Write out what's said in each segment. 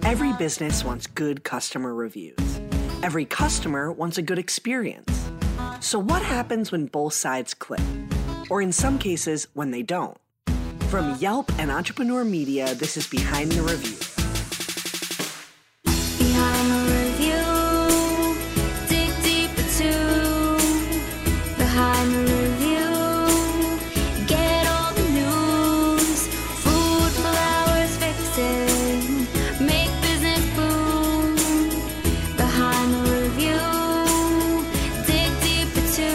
Every business wants good customer reviews. Every customer wants a good experience. So what happens when both sides click? Or in some cases, when they don't? From Yelp and Entrepreneur Media, this is Behind the Review. Behind the review, dig deep into behind the review, get all the news, food, flowers, fixing, make business boom. Behind the review, dig deep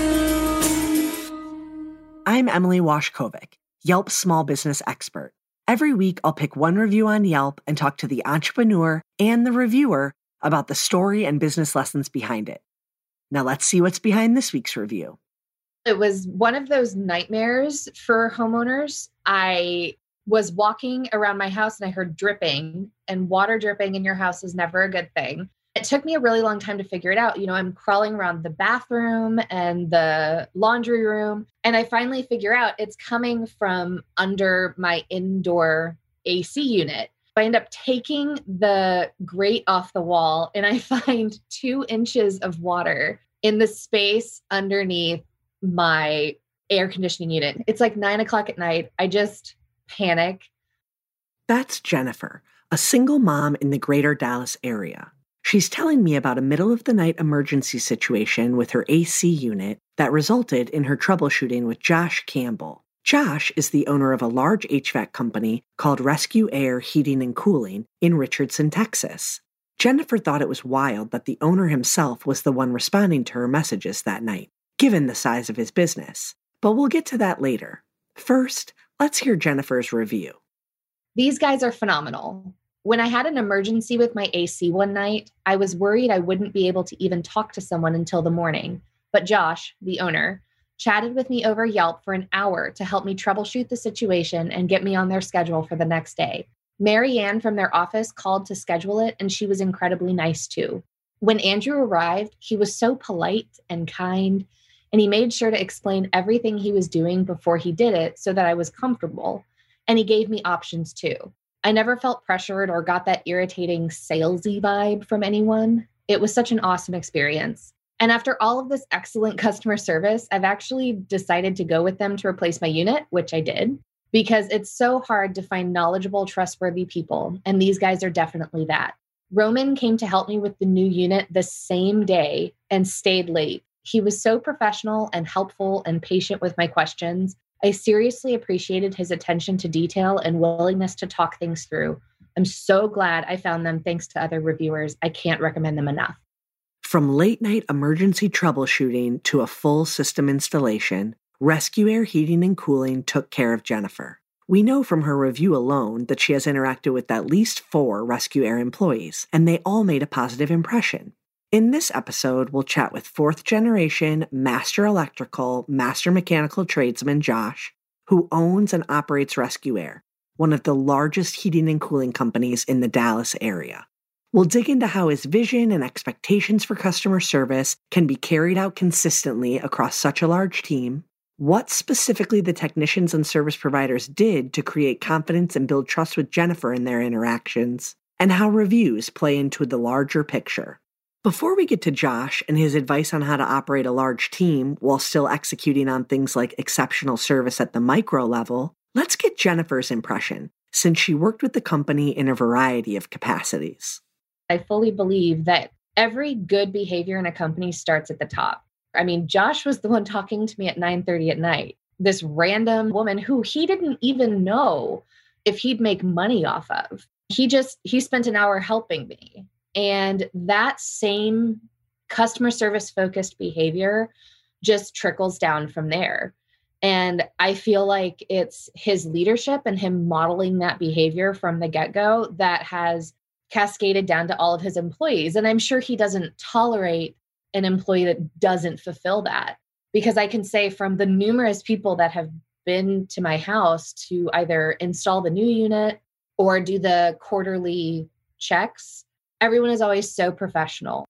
into. I'm Emily Washkovic, Yelp's small business expert. Every week, I'll pick one review on Yelp and talk to the entrepreneur and the reviewer about the story and business lessons behind it. Now let's see what's behind this week's review. It was one of those nightmares for homeowners. I was walking around my house and I heard dripping, and water dripping in your house is never a good thing. It took me a really long time to figure it out. I'm crawling around the bathroom and the laundry room, and I finally figure out it's coming from under my indoor AC unit. I end up taking the grate off the wall, and I find 2 inches of water in the space underneath my air conditioning unit. It's like 9:00 at night. I just panic. That's Jennifer, a single mom in the greater Dallas area. She's telling me about a middle-of-the-night emergency situation with her AC unit that resulted in her troubleshooting with Josh Campbell. Josh is the owner of a large HVAC company called Rescue Air Heating and Cooling in Richardson, Texas. Jennifer thought it was wild that the owner himself was the one responding to her messages that night, given the size of his business. But we'll get to that later. First, let's hear Jennifer's review. These guys are phenomenal. When I had an emergency with my AC one night, I was worried I wouldn't be able to even talk to someone until the morning. But Josh, the owner, chatted with me over Yelp for an hour to help me troubleshoot the situation and get me on their schedule for the next day. Mary Ann from their office called to schedule it, and she was incredibly nice too. When Andrew arrived, he was so polite and kind, and he made sure to explain everything he was doing before he did it so that I was comfortable, and he gave me options too. I never felt pressured or got that irritating salesy vibe from anyone. It was such an awesome experience. And after all of this excellent customer service, I've actually decided to go with them to replace my unit, which I did, because it's so hard to find knowledgeable, trustworthy people. And these guys are definitely that. Roman came to help me with the new unit the same day and stayed late. He was so professional and helpful and patient with my questions. I seriously appreciated his attention to detail and willingness to talk things through. I'm so glad I found them thanks to other reviewers. I can't recommend them enough. From late-night emergency troubleshooting to a full system installation, Rescue Air Heating and Cooling took care of Jennifer. We know from her review alone that she has interacted with at least 4 Rescue Air employees, and they all made a positive impression. In this episode, we'll chat with 4th-generation master electrical, master mechanical tradesman Josh, who owns and operates Rescue Air, one of the largest heating and cooling companies in the Dallas area. We'll dig into how his vision and expectations for customer service can be carried out consistently across such a large team, what specifically the technicians and service providers did to create confidence and build trust with Jennifer in their interactions, and how reviews play into the larger picture. Before we get to Josh and his advice on how to operate a large team while still executing on things like exceptional service at the micro level, let's get Jennifer's impression, since she worked with the company in a variety of capacities. I fully believe that every good behavior in a company starts at the top. I mean, Josh was the one talking to me at 9:30 at night. This random woman who he didn't even know if he'd make money off of. He spent an hour helping me. And that same customer service focused behavior just trickles down from there. And I feel like it's his leadership and him modeling that behavior from the get-go that has cascaded down to all of his employees. And I'm sure he doesn't tolerate an employee that doesn't fulfill that, because I can say from the numerous people that have been to my house to either install the new unit or do the quarterly checks, everyone is always so professional.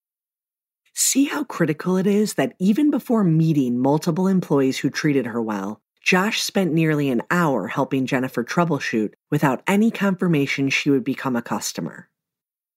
See how critical it is that even before meeting multiple employees who treated her well, Josh spent nearly an hour helping Jennifer troubleshoot without any confirmation she would become a customer.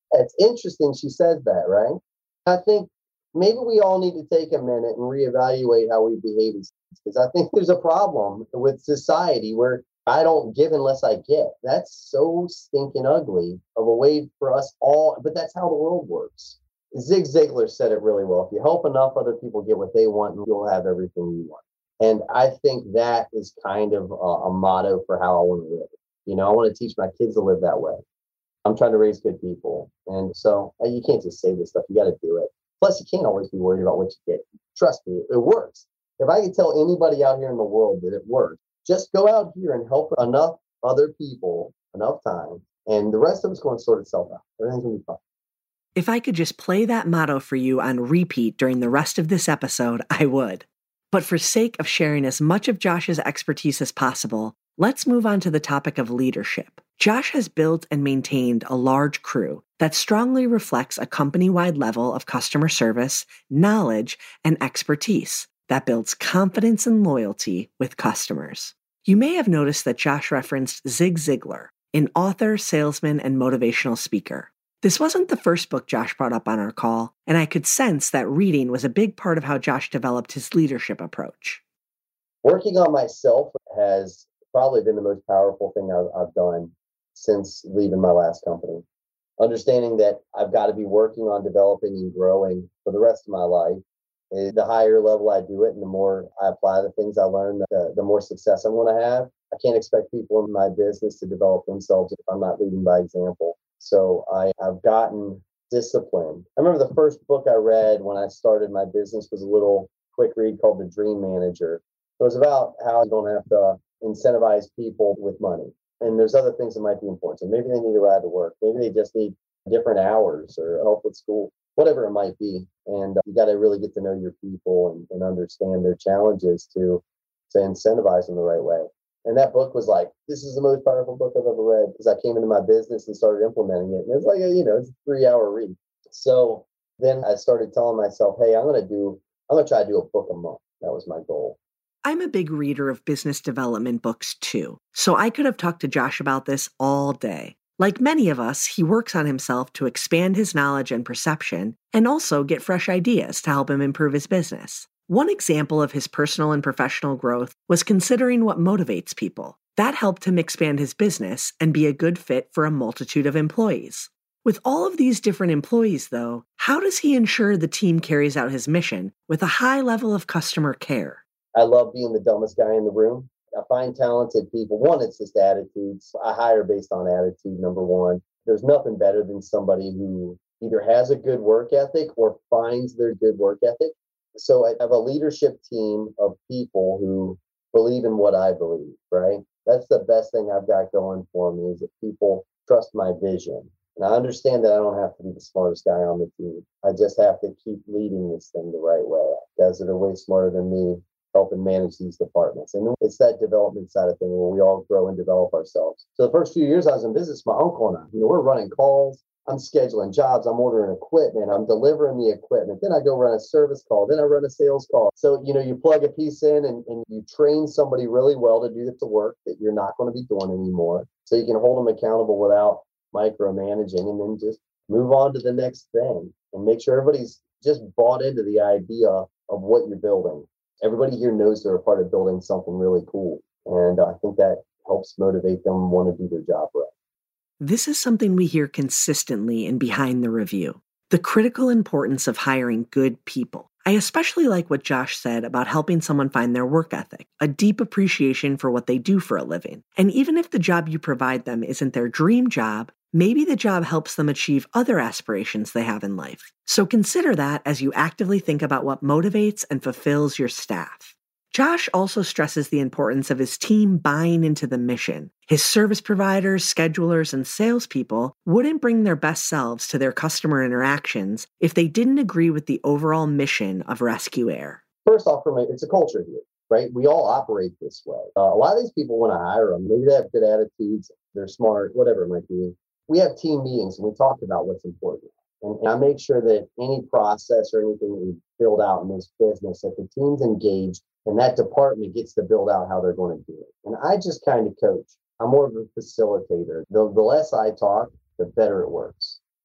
It's interesting she says that, right? I think maybe we all need to take a minute and reevaluate how we behave because I think there's a problem with society where I don't give unless I get. That's so stinking ugly of a way for us all, but that's how the world works. Zig Ziglar said it really well. If you help enough other people get what they want, you'll have everything you want. And I think that is kind of a motto for how I want to live. I want to teach my kids to live that way. I'm trying to raise good people. And so you can't just say this stuff. You got to do it. Plus, you can't always be worried about what you get. Trust me, it works. If I could tell anybody out here in the world that it works, just go out here and help enough other people enough time, and the rest of it's going to sort itself out. Everything's going to be fine. If I could just play that motto for you on repeat during the rest of this episode, I would. But for sake of sharing as much of Josh's expertise as possible, let's move on to the topic of leadership. Josh has built and maintained a large crew that strongly reflects a company-wide level of customer service, knowledge, and expertise that builds confidence and loyalty with customers. You may have noticed that Josh referenced Zig Ziglar, an author, salesman, and motivational speaker. This wasn't the first book Josh brought up on our call, and I could sense that reading was a big part of how Josh developed his leadership approach. Working on myself has probably been the most powerful thing I've done since leaving my last company. Understanding that I've got to be working on developing and growing for the rest of my life. The higher level I do it and the more I apply the things I learn, the more success I'm going to have. I can't expect people in my business to develop themselves if I'm not leading by example. So I've gotten disciplined. I remember the first book I read when I started my business was a little quick read called The Dream Manager. It was about how you don't have to incentivize people with money. And there's other things that might be important. So maybe they need to ride to work. Maybe they just need different hours or help with school, whatever it might be. And you got to really get to know your people and understand their challenges to incentivize them the right way. And that book was like, this is the most powerful book I've ever read because I came into my business and started implementing it. And it's like, it's a 3-hour read. So then I started telling myself, hey, I'm going to try to do a book a month. That was my goal. I'm a big reader of business development books too, so I could have talked to Josh about this all day. Like many of us, he works on himself to expand his knowledge and perception and also get fresh ideas to help him improve his business. One example of his personal and professional growth was considering what motivates people. That helped him expand his business and be a good fit for a multitude of employees. With all of these different employees, though, how does he ensure the team carries out his mission with a high level of customer care? I love being the dumbest guy in the room. I find talented people. One, it's just attitudes. I hire based on attitude, number one. There's nothing better than somebody who either has a good work ethic or finds their good work ethic. So I have a leadership team of people who believe in what I believe, right? That's the best thing I've got going for me is that people trust my vision. And I understand that I don't have to be the smartest guy on the team. I just have to keep leading this thing the right way. Guys that are way smarter than me helping manage these departments. And it's that development side of thing where we all grow and develop ourselves. So the first few years I was in business, my uncle and I, we're running calls. I'm scheduling jobs. I'm ordering equipment. I'm delivering the equipment. Then I go run a service call. Then I run a sales call. So, you plug a piece in and you train somebody really well to do the work that you're not going to be doing anymore. So you can hold them accountable without micromanaging and then just move on to the next thing and make sure everybody's just bought into the idea of what you're building. Everybody here knows they're a part of building something really cool. And I think that helps motivate them want to do their job right. This is something we hear consistently in Behind the Review, the critical importance of hiring good people. I especially like what Josh said about helping someone find their work ethic, a deep appreciation for what they do for a living. And even if the job you provide them isn't their dream job, maybe the job helps them achieve other aspirations they have in life. So consider that as you actively think about what motivates and fulfills your staff. Josh also stresses the importance of his team buying into the mission. His service providers, schedulers, and salespeople wouldn't bring their best selves to their customer interactions if they didn't agree with the overall mission of Rescue Air. First off, it's a culture here, right? We all operate this way. A lot of these people, when I hire them, maybe they have good attitudes, they're smart, whatever it might be. We have team meetings and we talk about what's important. And I make sure that any process or anything that we build out in this business, that the team's engaged and that department gets to build out how they're going to do it. And I just kind of coach. I'm more of a facilitator. The less I talk, the better it works.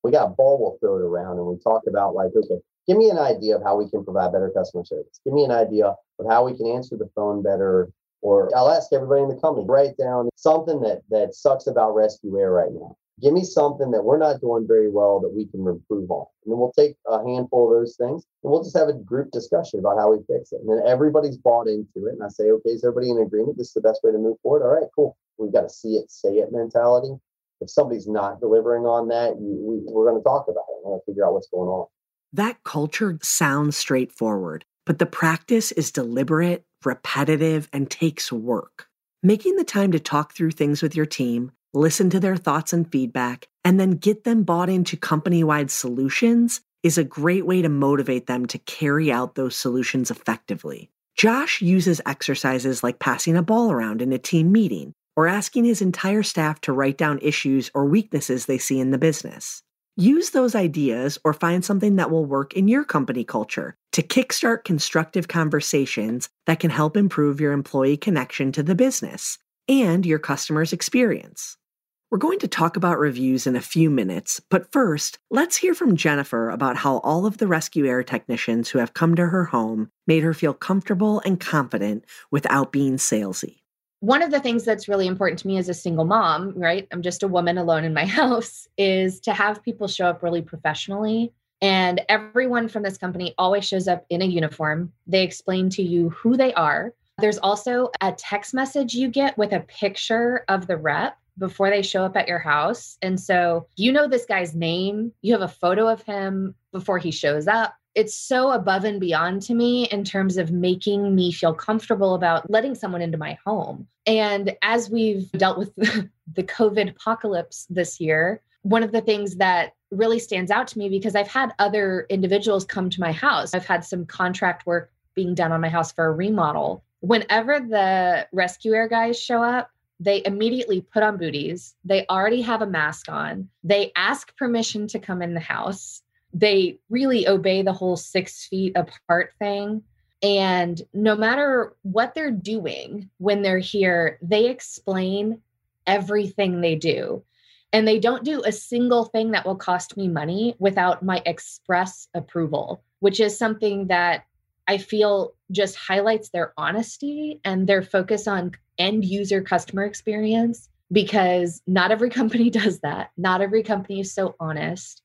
We got a ball, we'll throw it around, and we talk about like, okay, give me an idea of how we can provide better customer service. Give me an idea of how we can answer the phone better. Or I'll ask everybody in the company, write down something that sucks about Rescue Air right now. Give me something that we're not doing very well that we can improve on. And then we'll take a handful of those things and we'll just have a group discussion about how we fix it. And then everybody's bought into it. And I say, okay, is everybody in agreement? This is the best way to move forward. All right, cool. We've got to see it, say it mentality. If somebody's not delivering on that, we're going to talk about it. We're going to figure out what's going on. That culture sounds straightforward, but the practice is deliberate, repetitive, and takes work. Making the time to talk through things with your team, listen to their thoughts and feedback, and then get them bought into company-wide solutions is a great way to motivate them to carry out those solutions effectively. Josh uses exercises like passing a ball around in a team meeting or asking his entire staff to write down issues or weaknesses they see in the business. Use those ideas or find something that will work in your company culture to kickstart constructive conversations that can help improve your employee connection to the business and your customers' experience. We're going to talk about reviews in a few minutes, but first, let's hear from Jennifer about how all of the Rescue Air technicians who have come to her home made her feel comfortable and confident without being salesy. One of the things that's really important to me as a single mom, right? I'm just a woman alone in my house, is to have people show up really professionally. And everyone from this company always shows up in a uniform. They explain to you who they are. There's also a text message you get with a picture of the rep before they show up at your house. And so you know this guy's name. You have a photo of him before he shows up. It's so above and beyond to me in terms of making me feel comfortable about letting someone into my home. And as we've dealt with the COVID apocalypse this year, one of the things that really stands out to me, because I've had other individuals come to my house, I've had some contract work being done on my house for a remodel. Whenever the Rescue Air guys show up, they immediately put on booties. They already have a mask on. They ask permission to come in the house. They really obey the whole 6 feet apart thing. And no matter what they're doing when they're here, they explain everything they do. And they don't do a single thing that will cost me money without my express approval, which is something that I feel just highlights their honesty and their focus on end user customer experience, because not every company does that. Not every company is so honest.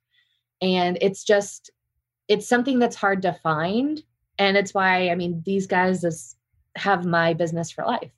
And it's something that's hard to find. And it's why, these guys have my business for life.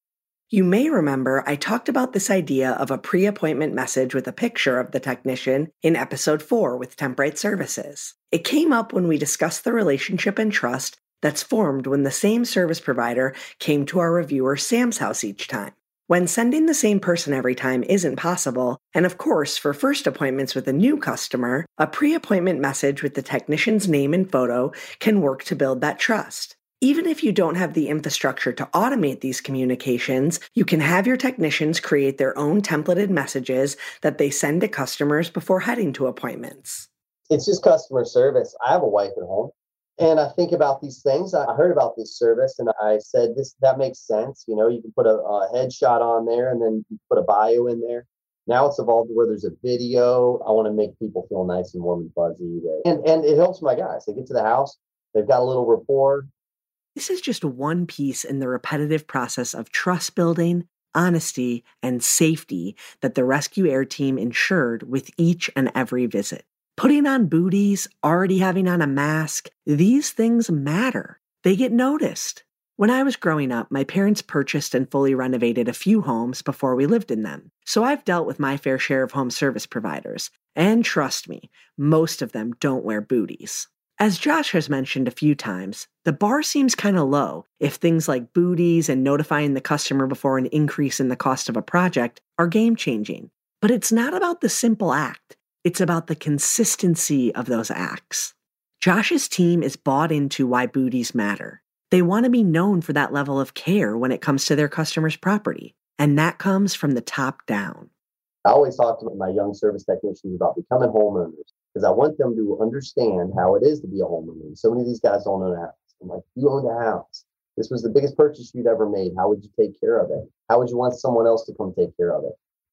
You may remember I talked about this idea of a pre-appointment message with a picture of the technician in episode 4 with Temp-Rite Services. It came up when we discussed the relationship and trust that's formed when the same service provider came to our reviewer Sam's house each time. When sending the same person every time isn't possible, and of course for first appointments with a new customer, a pre-appointment message with the technician's name and photo can work to build that trust. Even if you don't have the infrastructure to automate these communications, you can have your technicians create their own templated messages that they send to customers before heading to appointments. It's just customer service. I have a wife at home. And I think about these things. I heard about this service and I said, that makes sense. You can put a headshot on there and then you put a bio in there. Now it's evolved to where there's a video. I want to make people feel nice and warm and fuzzy. And it helps my guys. They get to the house. They've got a little rapport. This is just one piece in the repetitive process of trust building, honesty, and safety that the Rescue Air team ensured with each and every visit. Putting on booties, already having on a mask, these things matter. They get noticed. When I was growing up, my parents purchased and fully renovated a few homes before we lived in them. So I've dealt with my fair share of home service providers. And trust me, most of them don't wear booties. As Josh has mentioned a few times, the bar seems kind of low if things like booties and notifying the customer before an increase in the cost of a project are game-changing. But it's not about the simple act. It's about the consistency of those acts. Josh's team is bought into why booties matter. They want to be known for that level of care when it comes to their customer's property, and that comes from the top down. I always talk to my young service technicians about becoming homeowners because I want them to understand how it is to be a homeowner. So many of these guys don't own a house. I'm like, you owned a house. This was the biggest purchase you'd ever made. How would you take care of it? How would you want someone else to come take care of it?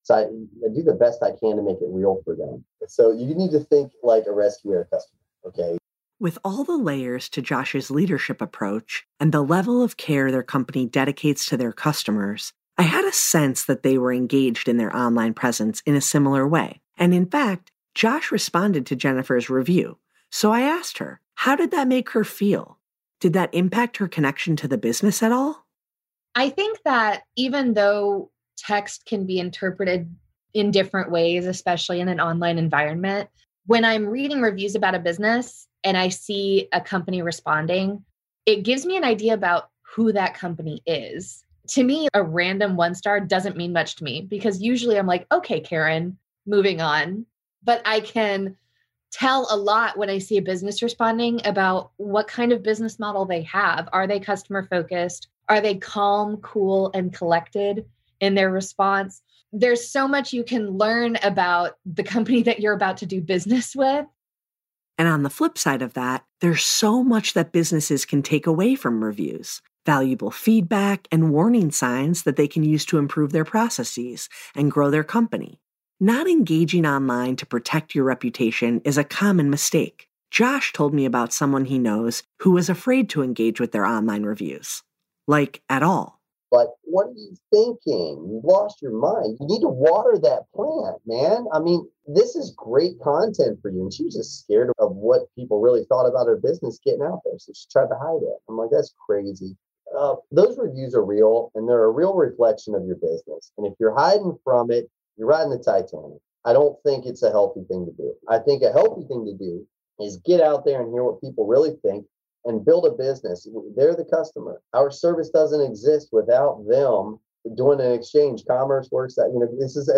So I do the best I can to make it real for them. So you need to think like a Rescue Air customer, okay? With all the layers to Josh's leadership approach and the level of care their company dedicates to their customers, I had a sense that they were engaged in their online presence in a similar way. And in fact, Josh responded to Jennifer's review. So I asked her, how did that make her feel? Did that impact her connection to the business at all? I think that even though text can be interpreted in different ways, especially in an online environment, when I'm reading reviews about a business and I see a company responding, it gives me an idea about who that company is. To me, a random 1-star doesn't mean much to me because usually I'm like, okay, Karen, moving on. But I can tell a lot when I see a business responding about what kind of business model they have. Are they customer focused? Are they calm, cool, and collected in their response? There's so much you can learn about the company that you're about to do business with. And on the flip side of that, there's so much that businesses can take away from reviews. Valuable feedback and warning signs that they can use to improve their processes and grow their company. Not engaging online to protect your reputation is a common mistake. Josh told me about someone he knows who was afraid to engage with their online reviews. Like, at all. Like, what are you thinking? You've lost your mind. You need to water that plant, man. I mean, this is great content for you. And she was just scared of what people really thought about her business getting out there. So she tried to hide it. I'm like, that's crazy. Those reviews are real, and they're a real reflection of your business. And if you're hiding from it, you're riding the Titanic. I don't think it's a healthy thing to do. I think a healthy thing to do is get out there and hear what people really think and build a business. They're the customer. Our service doesn't exist without them doing an exchange. Commerce works that, this is,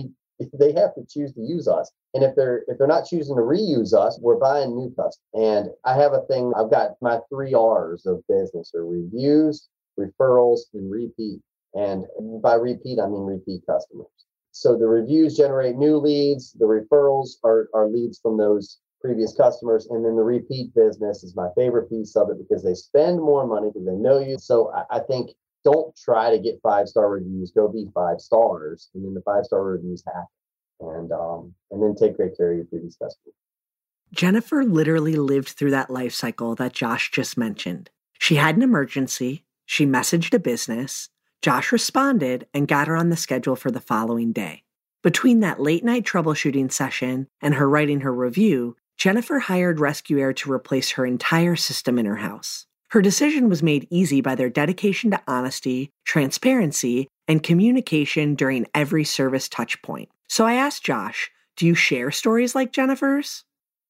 they have to choose to use us. And if they're not choosing to reuse us, we're buying new customers. And I have a thing, I've got my 3 R's of business are reviews, referrals, and repeat. And by repeat, I mean repeat customers. So the reviews generate new leads. The referrals are leads from those previous customers. And then the repeat business is my favorite piece of it because they spend more money because they know you. So I think don't try to get 5-star reviews. Go be 5 stars. And then the 5-star reviews happen. And then take great care of your previous customers. Jennifer literally lived through that life cycle that Josh just mentioned. She had an emergency. She messaged a business. Josh responded and got her on the schedule for the following day. Between that late night troubleshooting session and her writing her review, Jennifer hired Rescue Air to replace her entire system in her house. Her decision was made easy by their dedication to honesty, transparency, and communication during every service touch point. So I asked Josh, do you share stories like Jennifer's?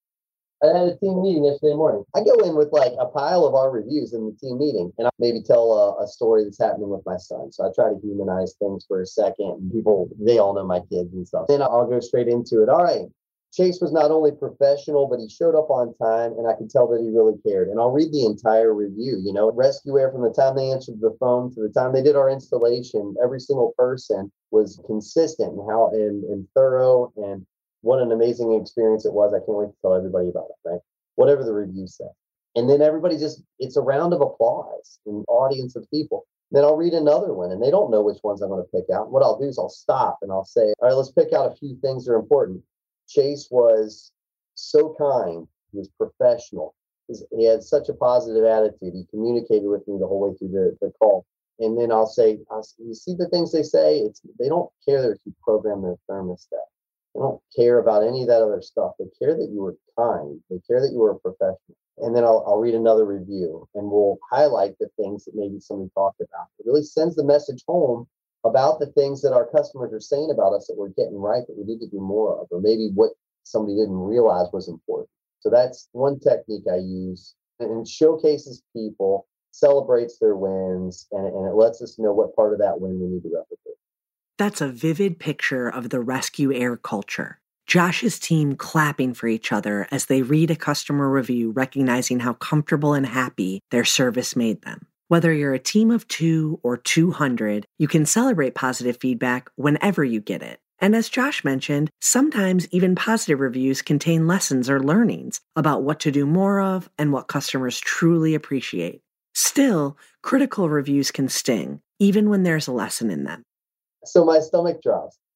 I had a team meeting yesterday morning. I go in with like a pile of our reviews in the team meeting, and I maybe tell a story that's happening with my son. So I try to humanize things for a second. And people, they all know my kids and stuff. Then I'll go straight into it. All right. Chase was not only professional, but he showed up on time, and I could tell that he really cared. And I'll read the entire review. Rescue Air, from the time they answered the phone to the time they did our installation, every single person was consistent and thorough, and what an amazing experience it was. I can't wait to tell everybody about it, right? Whatever the review said. And then everybody it's a round of applause, an audience of people. Then I'll read another one, and they don't know which ones I'm going to pick out. What I'll do is I'll stop and I'll say, all right, let's pick out a few things that are important. Chase was so kind. He was professional. He had such a positive attitude. He communicated with me the whole way through the call. And then I'll say, you see the things they say? They don't care that you program their thermostat. They don't care about any of that other stuff. They care that you were kind. They care that you were a professional. And then I'll read another review, and we'll highlight the things that maybe somebody talked about. It really sends the message home about the things that our customers are saying about us that we're getting right, that we need to do more of, or maybe what somebody didn't realize was important. So that's one technique I use, and it showcases people, celebrates their wins, and it lets us know what part of that win we need to replicate. That's a vivid picture of the Rescue Air culture. Josh's team clapping for each other as they read a customer review, recognizing how comfortable and happy their service made them. Whether you're a team of 2 or 200, you can celebrate positive feedback whenever you get it. And as Josh mentioned, sometimes even positive reviews contain lessons or learnings about what to do more of and what customers truly appreciate. Still, critical reviews can sting, even when there's a lesson in them. So my stomach drops.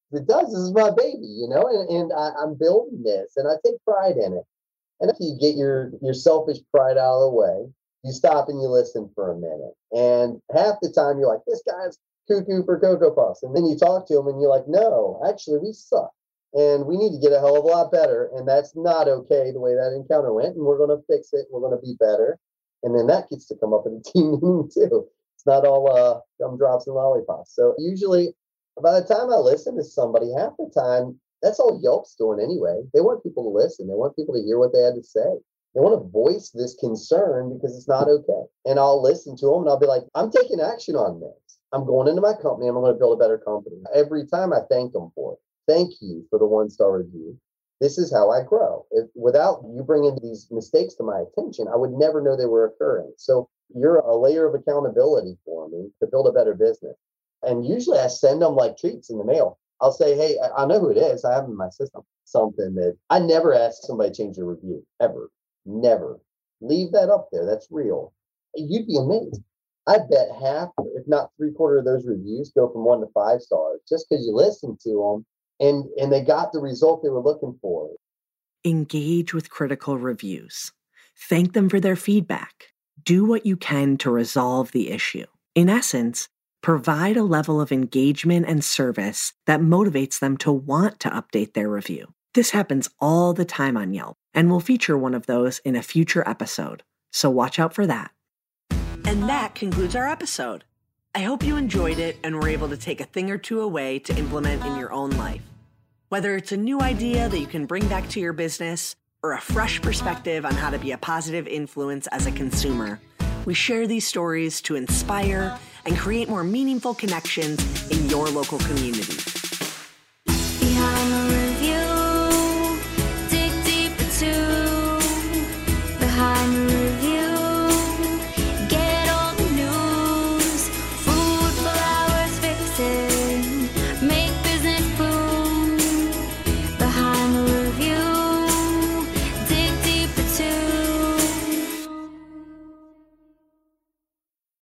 It does. This is my baby, and I'm building this and I take pride in it. And if you get your selfish pride out of the way, you stop and you listen for a minute. And half the time you're like, this guy's cuckoo for Cocoa Puffs. And then you talk to him and you're like, no, actually we suck. And we need to get a hell of a lot better. And that's not okay the way that encounter went. And we're going to fix it. We're going to be better. And then that gets to come up in a team meeting too. It's not all gumdrops and lollipops. So usually by the time I listen to somebody, half the time, that's all Yelp's doing anyway. They want people to listen. They want people to hear what they had to say. They want to voice this concern because it's not okay. And I'll listen to them and I'll be like, I'm taking action on this. I'm going into my company and I'm going to build a better company. Every time I thank them for it. Thank you for the 1-star review. This is how I grow. Without you bringing these mistakes to my attention, I would never know they were occurring. So you're a layer of accountability for me to build a better business. And usually I send them like treats in the mail. I'll say, hey, I know who it is. I have it in my system. Something that I never ask somebody to change their review, ever. Never. Leave that up there. That's real. You'd be amazed. I bet half, if not 3/4 of those reviews go from 1 to 5 stars just because you listened to them and they got the result they were looking for. Engage with critical reviews. Thank them for their feedback. Do what you can to resolve the issue. In essence, provide a level of engagement and service that motivates them to want to update their review. This happens all the time on Yelp, and we'll feature one of those in a future episode, so watch out for that. And that concludes our episode. I hope you enjoyed it and were able to take a thing or two away to implement in your own life. Whether it's a new idea that you can bring back to your business or a fresh perspective on how to be a positive influence as a consumer, we share these stories to inspire and create more meaningful connections in your local community.